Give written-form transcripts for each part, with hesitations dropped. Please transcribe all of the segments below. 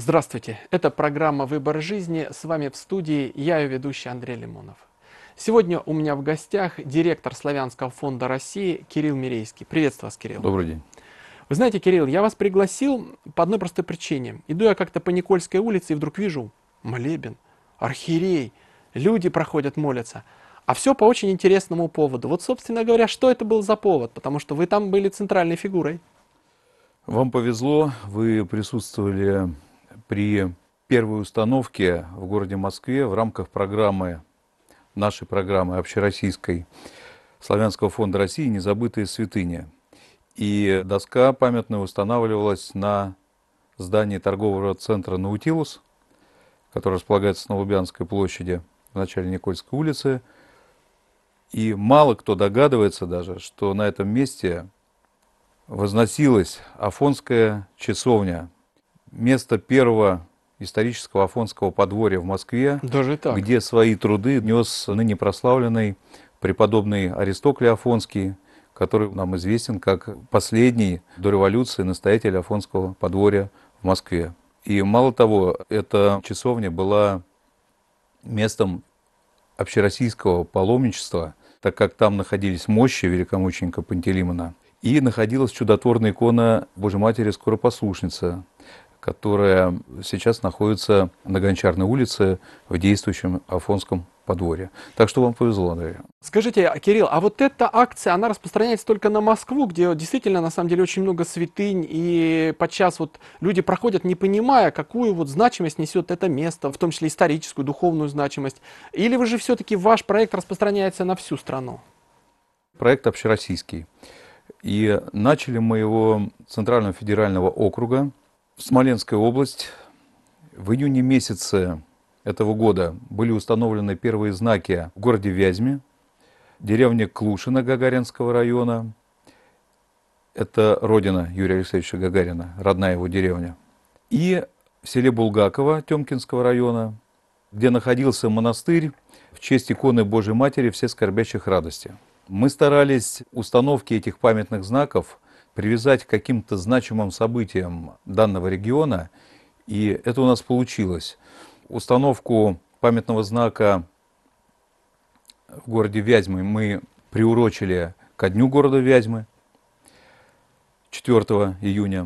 Здравствуйте, это программа «Выбор жизни». С вами в студии я, ее ведущий Андрей Лимонов. Сегодня у меня в гостях директор Славянского фонда России Кирилл Мирейский. Приветствую вас, Кирилл. Добрый день. Вы знаете, Кирилл, я вас пригласил по одной простой причине. Иду я как-то по Никольской улице и вдруг вижу молебен, архиерей, люди проходят, молятся. А все по очень интересному поводу. Вот, собственно говоря, что это был за повод? Потому что вы там были центральной фигурой. Вам повезло, вы присутствовали при первой установке в городе Москве в рамках нашей программы общероссийской Славянского фонда России «Незабытые святыни». И доска памятная устанавливалась на здании торгового центра «Наутилус», который располагается на Лубянской площади в начале Никольской улицы. И мало кто догадывается даже, что на этом месте возносилась Афонская часовня, место первого исторического афонского подворья в Москве, Даже так. где свои труды нес ныне прославленный преподобный Аристокль Афонский, который нам известен как последний до революции настоятель Афонского подворья в Москве. И мало того, эта часовня была местом общероссийского паломничества, так как там находились мощи великомученика Пантелеймона, и находилась чудотворная икона Божьей Матери Скоропослушницы, которая сейчас находится на Гончарной улице в действующем Афонском подворье. Так что вам повезло, Андрей. Скажите, Кирилл, а вот эта акция, она распространяется только на Москву, где действительно, на самом деле, очень много святынь, и подчас вот люди проходят, не понимая, какую вот значимость несет это место, в том числе историческую, духовную значимость. Или вы же все-таки ваш проект распространяется на всю страну? Проект общероссийский. И начали мы его Центрального федерального округа, Смоленская область. В июне месяце этого года были установлены первые знаки в городе Вязьме, деревне Клушино Гагаринского района. Это родина Юрия Алексеевича Гагарина, родная его деревня. И в селе Булгаково Тёмкинского района, где находился монастырь в честь иконы Божьей Матери «Все скорбящих радости». Мы старались установки этих памятных знаков привязать к каким-то значимым событиям данного региона, и это у нас получилось. Установку памятного знака в городе Вязьмы мы приурочили ко дню города Вязьмы 4 июня.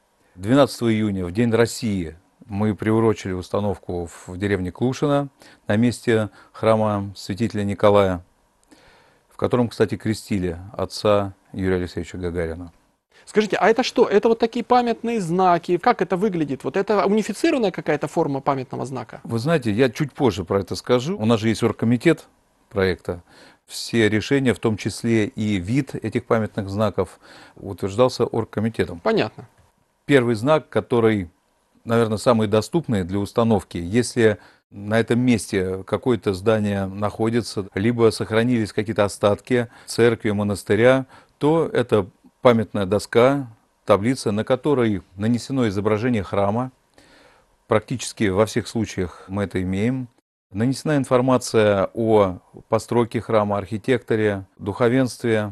12 июня, в День России, мы приурочили установку в деревне Клушино на месте храма святителя Николая, в котором, кстати, крестили отца Юрия Алексеевича Гагарина. Скажите, а это что? Это вот такие памятные знаки? Как это выглядит? Вот это унифицированная какая-то форма памятного знака? Вы знаете, я чуть позже про это скажу. У нас же есть оргкомитет проекта. Все решения, в том числе и вид этих памятных знаков, утверждался оргкомитетом. Понятно. Первый знак, который, наверное, самый доступный для установки, если на этом месте какое-то здание находится, либо сохранились какие-то остатки церкви, монастыря, то это памятная доска, таблица, на которой нанесено изображение храма. Практически во всех случаях мы это имеем. Нанесена информация о постройке храма, архитекторе, духовенстве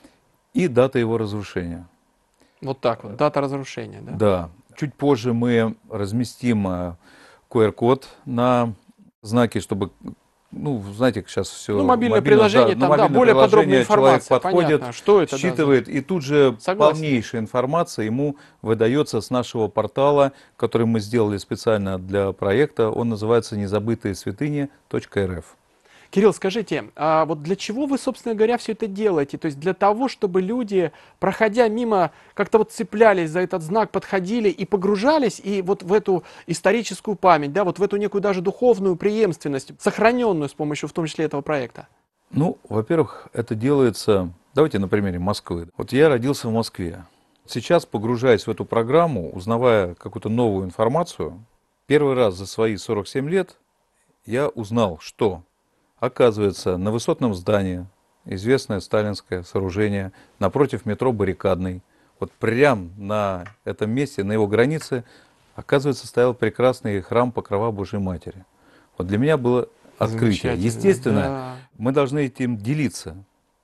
и дата его разрушения. Вот так вот, дата разрушения, да? Да. Чуть позже мы разместим QR-код на знаки, чтобы, знаете, сейчас все Мобильное приложение, там, да, более подробная информация. Человек подходит, Понятно, что это, считывает, и тут же Согласен. полнейшая информация ему выдается с нашего портала, который мы сделали специально для проекта. Он называется незабытыесвятыни.рф. Кирилл, скажите, а вот для чего вы, собственно говоря, все это делаете? То есть для того, чтобы люди, проходя мимо, как-то вот цеплялись за этот знак, подходили и погружались и вот в эту историческую память, да, вот в эту некую даже духовную преемственность, сохраненную с помощью в том числе этого проекта? Во-первых, это делается, давайте на примере Москвы. Вот я родился в Москве. Сейчас, погружаясь в эту программу, узнавая какую-то новую информацию, первый раз за свои 47 лет я узнал, что, оказывается, на высотном здании, известное сталинское сооружение, напротив метро Баррикадный, вот прямо на этом месте, на его границе, оказывается, стоял прекрасный храм Покрова Божьей Матери. Вот для меня было открытие. Естественно, да. мы должны этим делиться.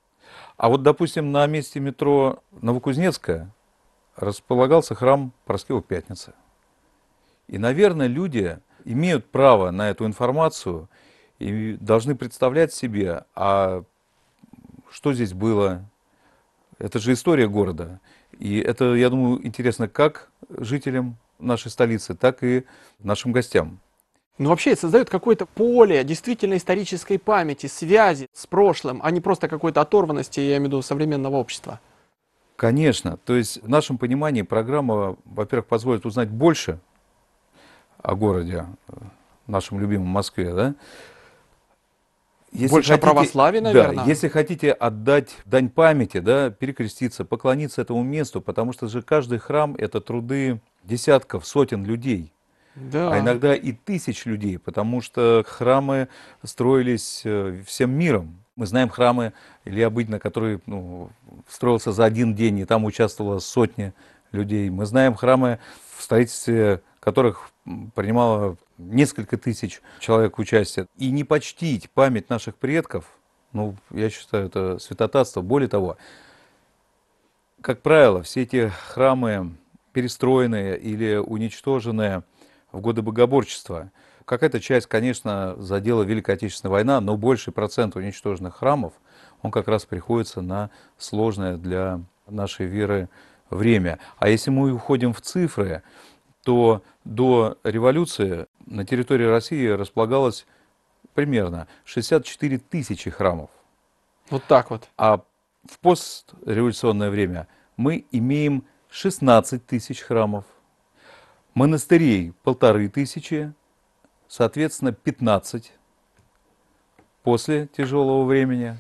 А вот, допустим, на месте метро Новокузнецкая располагался храм Параскева Пятницы. И, наверное, люди имеют право на эту информацию и должны представлять себе, а что здесь было. Это же история города. И это, я думаю, интересно как жителям нашей столицы, так и нашим гостям. Ну, вообще, это создает какое-то поле действительно исторической памяти, связи с прошлым, а не просто какой-то оторванности, я имею в виду, современного общества. Конечно. То есть в нашем понимании программа, во-первых, позволит узнать больше о городе, нашем любимом Москве, да? Если Больше о хотите, православии, да, наверное. если хотите отдать дань памяти, да, перекреститься, поклониться этому месту, потому что же каждый храм — это труды десятков, сотен людей, а Да. иногда и тысяч людей, потому что храмы строились всем миром. Мы знаем храмы Ильи Обыдина, который строился за один день, и там участвовало сотни людей. Мы знаем храмы, в строительстве которых принимало несколько тысяч человек участие. И не почтить память наших предков, я считаю, это святотатство. Более того, как правило, все эти храмы перестроенные или уничтоженные в годы богоборчества. Какая-то часть, конечно, задела Великая Отечественная война, но больший процент уничтоженных храмов, он как раз приходится на сложное для нашей веры время. А если мы уходим в цифры, то до революции на территории России располагалось примерно 64 тысячи храмов. Вот так вот. А в постреволюционное время мы имеем 16 тысяч храмов, монастырей 1500, соответственно, 15 после тяжелого времени.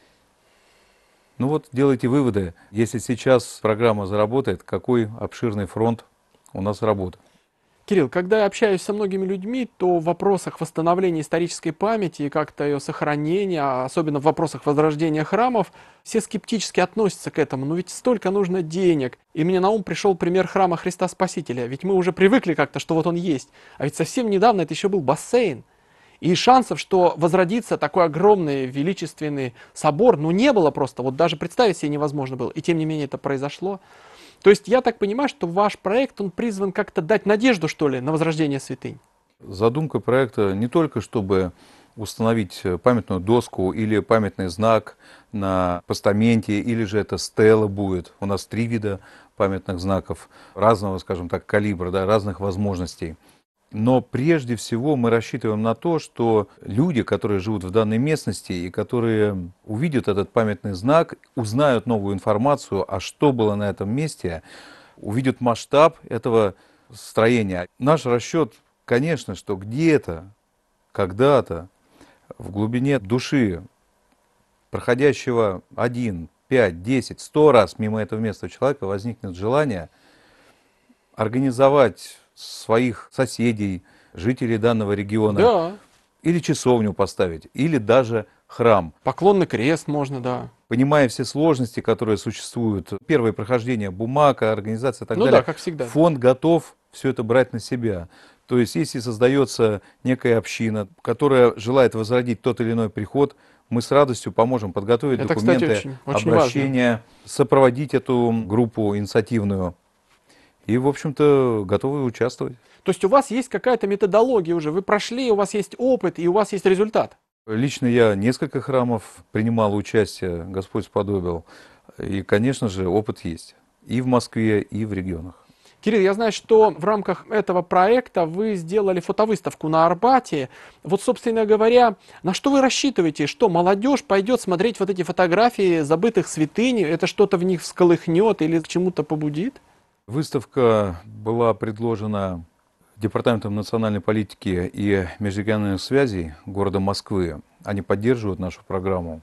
Делайте выводы. Если сейчас программа заработает, какой обширный фронт у нас работы. Кирилл, когда я общаюсь со многими людьми, то в вопросах восстановления исторической памяти и как-то ее сохранения, особенно в вопросах возрождения храмов, все скептически относятся к этому. Но ведь столько нужно денег. И мне на ум пришел пример храма Христа Спасителя. Ведь мы уже привыкли как-то, что вот он есть. А ведь совсем недавно это еще был бассейн. И шансов, что возродится такой огромный, величественный собор, не было просто. Вот даже представить себе невозможно было. И тем не менее это произошло. То есть я так понимаю, что ваш проект, он призван как-то дать надежду, что ли, на возрождение святынь? Задумка проекта не только, чтобы установить памятную доску или памятный знак на постаменте, или же это стела будет. У нас 3 вида памятных знаков разного, скажем так, калибра, да, разных возможностей. Но прежде всего мы рассчитываем на то, что люди, которые живут в данной местности и которые увидят этот памятный знак, узнают новую информацию, а что было на этом месте, увидят масштаб этого строения. Наш расчет, конечно, что где-то, когда-то, в глубине души проходящего 1, 5, 10, 100 раз мимо этого места человека возникнет желание организовать своих соседей, жителей данного региона, Да. или часовню поставить, или даже храм. Поклонный крест можно, да. Понимая все сложности, которые существуют, первое прохождение бумаг, организация и так далее, Да, как всегда. фонд готов все это брать на себя. То есть, если создается некая община, которая желает возродить тот или иной приход, мы с радостью поможем подготовить Это, кстати, документы, очень обращения, сопроводить эту группу инициативную. И, в общем-то, готовы участвовать. То есть у вас есть какая-то методология уже, вы прошли, у вас есть опыт и у вас есть результат. Лично я несколько храмов принимал участие, Господь сподобил. И, конечно же, опыт есть и в Москве, и в регионах. Кирилл, я знаю, что в рамках этого проекта вы сделали фотовыставку на Арбате. Вот, собственно говоря, на что вы рассчитываете? Что молодежь пойдет смотреть вот эти фотографии забытых святынь? Это что-то в них всколыхнет или к чему-то побудит? Выставка была предложена Департаментом национальной политики и межрегиональных связей города Москвы. Они поддерживают нашу программу.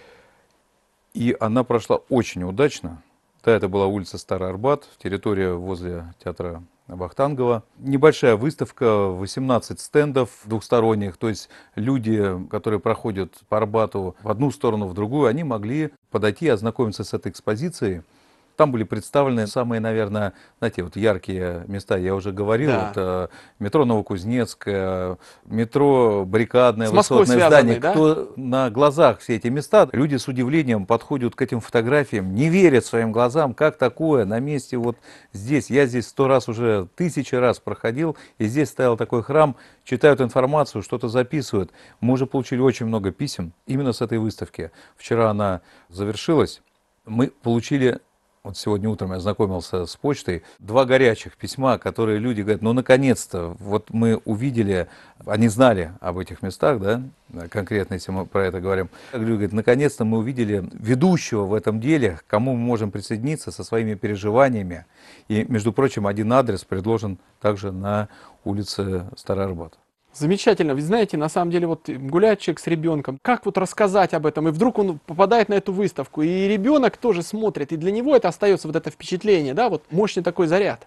И она прошла очень удачно. Да, это была улица Старый Арбат, территория возле театра Вахтангова. Небольшая выставка, 18 стендов двухсторонних. То есть люди, которые проходят по Арбату в одну сторону, в другую, они могли подойти и ознакомиться с этой экспозицией. Там были представлены самые, наверное, знаете, вот яркие места, я уже говорил, Да. это метро Новокузнецкое, метро Баррикадное, С Москвой высотное здание. связанный, да? Кто на глазах все эти места, люди с удивлением подходят к этим фотографиям, не верят своим глазам, как такое на месте вот здесь. Я здесь 100 раз уже, 1000 раз проходил, и здесь стоял такой храм, читают информацию, что-то записывают. Мы уже получили очень много писем именно с этой выставки. Вчера она завершилась. Мы получили, вот сегодня утром я знакомился с почтой, 2 горячих письма, которые люди говорят, ну, наконец-то, вот мы увидели, они знали об этих местах, да, конкретно, если мы про это говорим. Люди говорят, наконец-то мы увидели ведущего в этом деле, к кому мы можем присоединиться со своими переживаниями. И, между прочим, один адрес предложен также на улице Старый Арбат. Замечательно. Вы знаете, на самом деле, вот гуляет человек с ребенком, как вот рассказать об этом, и вдруг он попадает на эту выставку, и ребенок тоже смотрит, и для него это остается вот это впечатление, да, вот мощный такой заряд.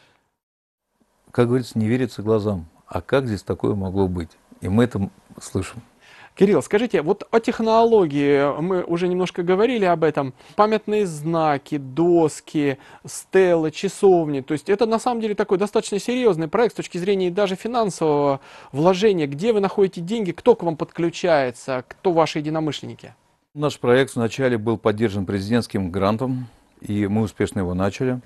Как говорится, не верится глазам. А как здесь такое могло быть? И мы это слышим. Кирилл, скажите, вот о технологии мы уже немножко говорили об этом. Памятные знаки, доски, стелы, часовни. То есть это на самом деле такой достаточно серьезный проект с точки зрения даже финансового вложения. Где вы находите деньги, кто к вам подключается, кто ваши единомышленники? Наш проект вначале был поддержан президентским грантом, и мы успешно его начали.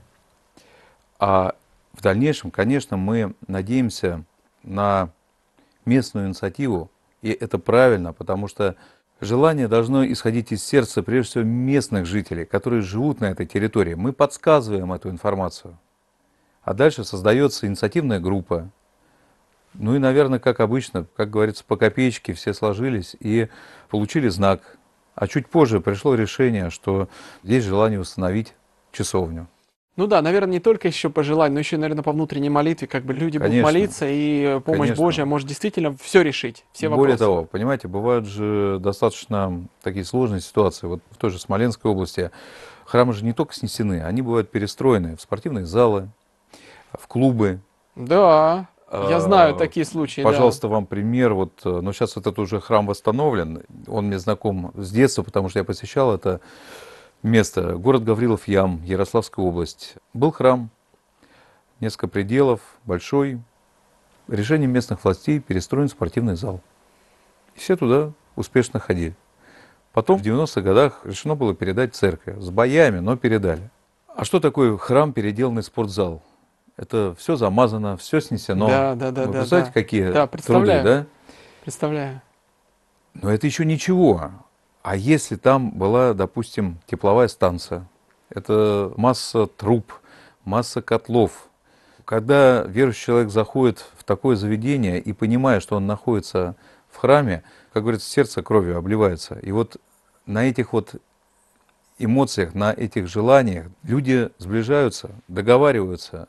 А в дальнейшем, конечно, мы надеемся на местную инициативу, и это правильно, потому что желание должно исходить из сердца, прежде всего, местных жителей, которые живут на этой территории. Мы подсказываем эту информацию. А дальше создается инициативная группа. Ну и, наверное, как обычно, как говорится, по копеечке все сложились и получили знак. А чуть позже пришло решение, что есть желание установить часовню. Ну да, наверное, не только еще по желанию, но еще, наверное, по внутренней молитве, как бы люди будут Конечно. молиться, и помощь Конечно. Божья может действительно все решить, все Более вопросы. того, понимаете, бывают же достаточно такие сложные ситуации. Вот в той же Смоленской области храмы же не только снесены, они бывают перестроены в спортивные залы, в клубы. Да, я знаю такие случаи, да. Пожалуйста, вам пример. Вот, но сейчас этот уже храм восстановлен. Он мне знаком с детства, потому что я посещал это место. Город Гаврилов-Ям, Ярославская область. Был храм, несколько пределов, большой. Решением местных властей перестроен спортивный зал. И все туда успешно ходили. Потом в 90-х годах решено было передать церковь. С боями, но передали. А что такое храм, переделанный спортзал? Это все замазано, все снесено. Да. Вы представляете, какие Да, труды, представляю. да? Представляю. Но это еще ничего. А если там была, допустим, тепловая станция, это масса труб, масса котлов. Когда верующий человек заходит в такое заведение и понимает, что он находится в храме, как говорится, сердце кровью обливается. И вот на этих вот эмоциях, на этих желаниях люди сближаются, договариваются,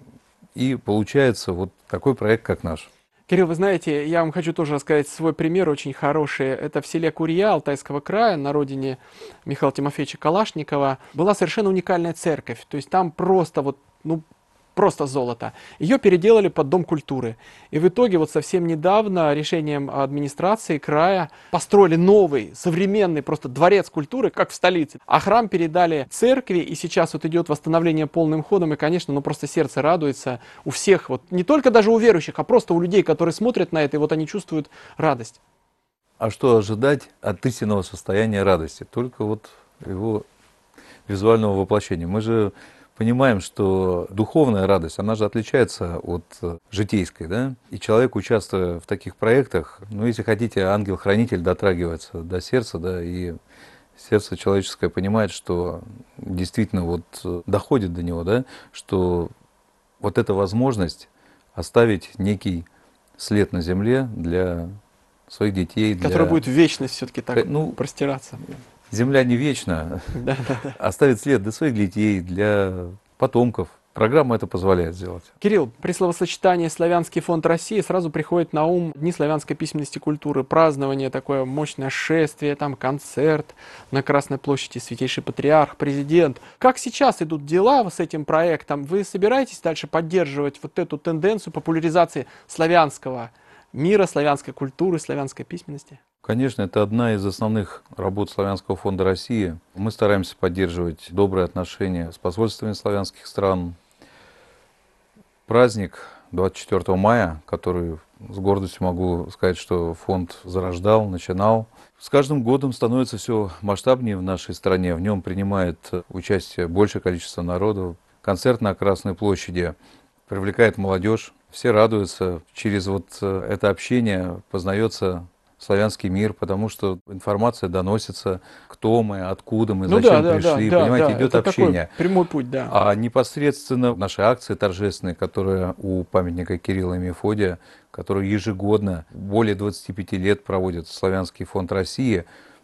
и получается вот такой проект, как наш. Кирилл, вы знаете, я вам хочу тоже рассказать свой пример очень хороший. Это в селе Курья Алтайского края, на родине Михаила Тимофеевича Калашникова, была совершенно уникальная церковь. То есть там просто вот, ну, просто золото. Ее переделали под Дом культуры. И в итоге вот совсем недавно решением администрации края построили новый, современный просто дворец культуры, как в столице. А храм передали церкви, и сейчас вот идет восстановление полным ходом. И, конечно, ну просто сердце радуется у всех, вот не только даже у верующих, а просто у людей, которые смотрят на это, и вот они чувствуют радость. А что ожидать от истинного состояния радости? Только вот его визуального воплощения. Мы же понимаем, что духовная радость, она же отличается от житейской, да? И человек, участвуя в таких проектах, ну, если хотите, ангел-хранитель дотрагивается до сердца, да, и сердце человеческое понимает, что действительно вот доходит до него, да, что вот эта возможность оставить некий след на земле для своих детей. Который будет в вечность все-таки так простираться. Земля не вечна. Оставить след для своих детей, для потомков. Программа это позволяет сделать. Кирилл, при словосочетании «Славянский фонд России» сразу приходит на ум Дни славянской письменности и культуры, празднование, такое мощное шествие, там концерт на Красной площади, Святейший Патриарх, президент. Как сейчас идут дела с этим проектом? Вы собираетесь дальше поддерживать вот эту тенденцию популяризации славянского мира, славянской культуры, славянской письменности? Конечно, это одна из основных работ Славянского фонда России. Мы стараемся поддерживать добрые отношения с посольствами славянских стран. Праздник 24 мая, который с гордостью могу сказать, что фонд зарождал, начинал, с каждым годом становится все масштабнее в нашей стране. В нем принимает участие большее количество народу. Концерт на Красной площади привлекает молодежь. Все радуются. Через это общение познается славянский мир, потому что информация доносится, кто мы, откуда мы, Ну зачем да, да, да, пришли. да, Понимаете, да, идет это такой общение. прямой путь, да. А непосредственно наши акции торжественные, которые у памятника Кирилла и Мефодия, которые ежегодно более 25 лет проводит Славянский фонд России,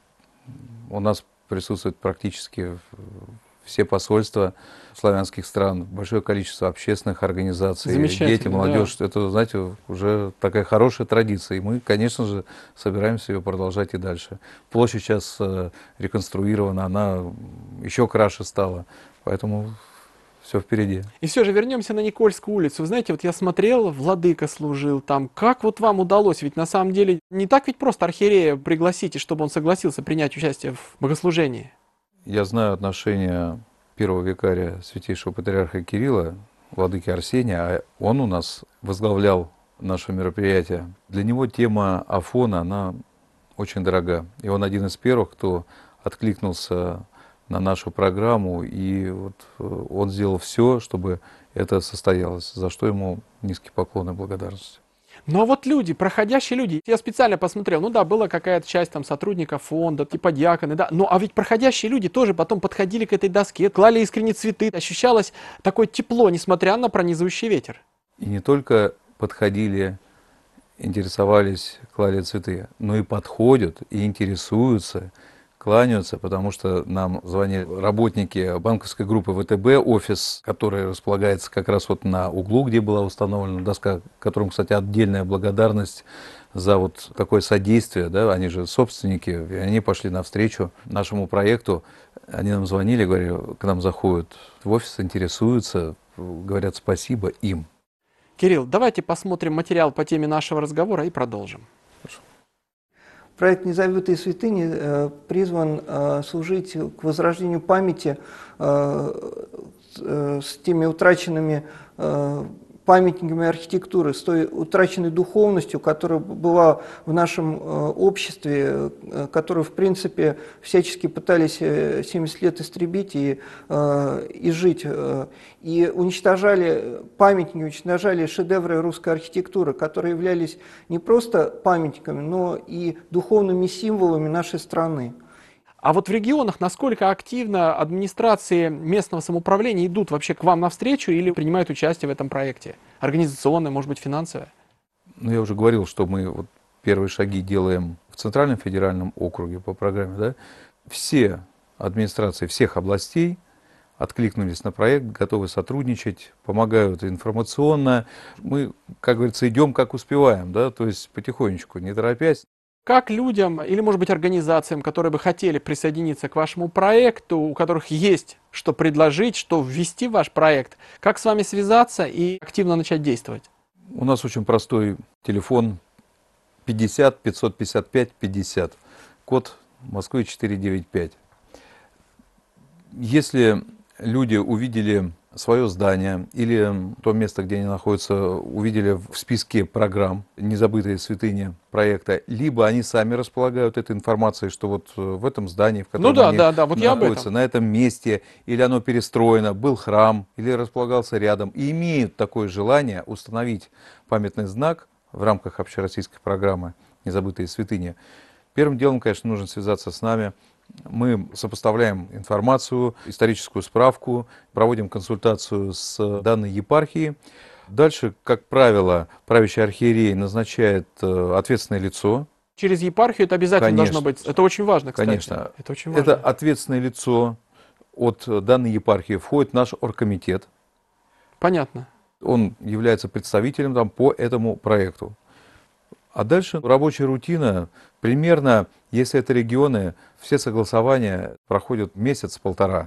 у нас присутствуют практически все посольства славянских стран, большое количество общественных организаций, Замечательно, дети, молодежь. да. Это, знаете, уже такая хорошая традиция. И мы, конечно же, собираемся ее продолжать и дальше. Площадь сейчас реконструирована, она еще краше стала. Поэтому все впереди. И все же вернемся на Никольскую улицу. Вы знаете, вот я смотрел, владыка служил там. Как вот вам удалось? Ведь на самом деле не так ведь просто архиерея пригласить, и чтобы он согласился принять участие в богослужении. Я знаю отношение первого викария святейшего патриарха Кирилла, владыки Арсения, а он у нас возглавлял наше мероприятие. Для него тема Афона, она очень дорога. И он один из первых, кто откликнулся на нашу программу, и он сделал все, чтобы это состоялось, за что ему низкий поклон и благодарность. Ну а вот люди, проходящие люди, я специально посмотрел, ну да, была какая-то часть там сотрудников фонда, типа диаконы, да, ну а ведь проходящие люди тоже потом подходили к этой доске, клали искренние цветы, ощущалось такое тепло, несмотря на пронизывающий ветер. И не только подходили, интересовались, клали цветы, но и подходят, и интересуются, кланяются, потому что нам звонили работники банковской группы ВТБ, офис, который располагается как раз на углу, где была установлена доска, которым, кстати, отдельная благодарность за такое содействие, да, они же собственники, и они пошли навстречу нашему проекту, они нам звонили, говорят, к нам заходят в офис, интересуются, говорят спасибо им. Кирилл, давайте посмотрим материал по теме нашего разговора и продолжим. Проект «Незабытые святыни» призван служить к возрождению памяти с теми утраченными памятниками архитектуры, с той утраченной духовностью, которая была в нашем обществе, которую, в принципе, всячески пытались 70 лет истребить и жить. И уничтожали памятники, уничтожали шедевры русской архитектуры, которые являлись не просто памятниками, но и духовными символами нашей страны. А вот в регионах насколько активно администрации местного самоуправления идут вообще к вам навстречу или принимают участие в этом проекте? Организационное, может быть, финансовое? Ну, я уже говорил, что мы первые шаги делаем в Центральном федеральном округе по программе. Да? Все администрации всех областей откликнулись на проект, готовы сотрудничать, помогают информационно. Мы, как говорится, идем как успеваем, да? То есть потихонечку, не торопясь. Как людям или, может быть, организациям, которые бы хотели присоединиться к вашему проекту, у которых есть что предложить, что ввести в ваш проект, как с вами связаться и активно начать действовать? У нас очень простой телефон 50 555 50, код Москвы 495. Если люди увидели свое здание или то место, где они находятся, увидели в списке программ «Незабытые святыни» проекта, либо они сами располагают этой информацией, что в этом здании, в котором они находятся, на этом месте, или оно перестроено, был храм, или располагался рядом, и имеют такое желание установить памятный знак в рамках общероссийской программы «Незабытые святыни», первым делом, конечно, нужно связаться с нами. Мы сопоставляем информацию, историческую справку, проводим консультацию с данной епархией. Дальше, как правило, правящий архиерей назначает ответственное лицо. Через епархию это обязательно должно быть. Это очень важно, кстати. Конечно. Это очень важно. Это ответственное лицо от данной епархии. Входит наш оргкомитет. Понятно. Он является представителем по этому проекту. А дальше рабочая рутина. Примерно, если это регионы, все согласования проходят месяц-полтора.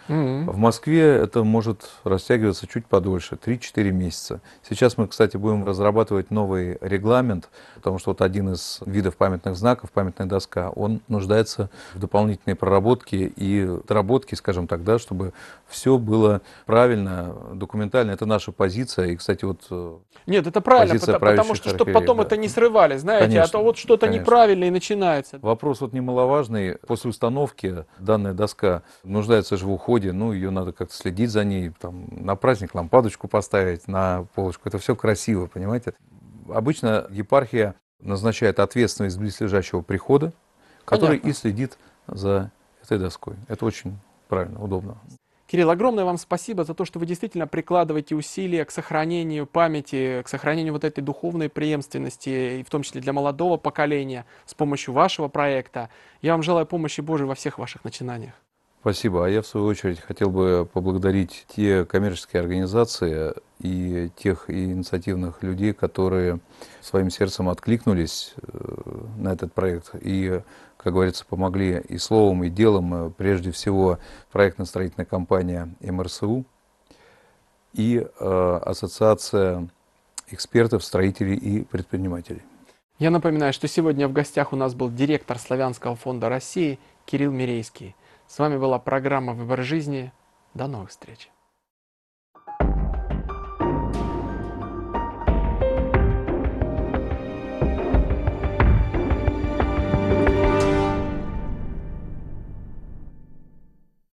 В Москве это может растягиваться чуть подольше, 3-4 месяца. Сейчас мы, кстати, будем разрабатывать новый регламент, потому что вот один из видов памятных знаков, памятная доска, он нуждается в дополнительной проработке и доработке, скажем так, да, чтобы все было правильно, документально. Это наша позиция. И, кстати, вот Нет, это правильно, позиция потому правящих что, чтобы архиереев, потом да. это не срывали, знаете, а Конечно, то вот что-то конечно. неправильно и начинается. Вопрос вот немаловажный. После установки данная доска нуждается же в уходе, ну, ее надо как-то следить за ней, там, на праздник лампадочку поставить, на полочку. Это все красиво, понимаете? Обычно епархия назначает ответственного из близлежащего прихода, который Понятно. и следит за этой доской. Это очень правильно, удобно. Кирилл, огромное вам спасибо за то, что вы действительно прикладываете усилия к сохранению памяти, к сохранению вот этой духовной преемственности, и в том числе для молодого поколения, с помощью вашего проекта. Я вам желаю помощи Божией во всех ваших начинаниях. Спасибо. А я, в свою очередь, хотел бы поблагодарить те коммерческие организации и тех инициативных людей, которые своим сердцем откликнулись на этот проект и, как говорится, помогли и словом, и делом. Прежде всего, проектно-строительная компания МРСУ и Ассоциация экспертов, строителей и предпринимателей. Я напоминаю, что сегодня в гостях у нас был директор Славянского фонда России Кирилл Мирейский. С вами была программа «Выбор жизни». До новых встреч!